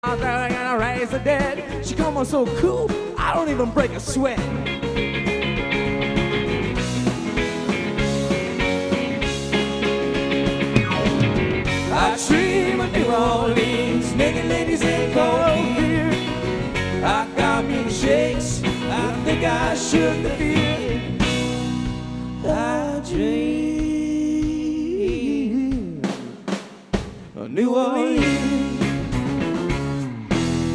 Out there gonna raise the dead. She come on so cool, I don't even break a sweat. I dream of New Orleans, naked ladies and cold beer. I got me the shakes, I think I should feel. I dream of New Orleans.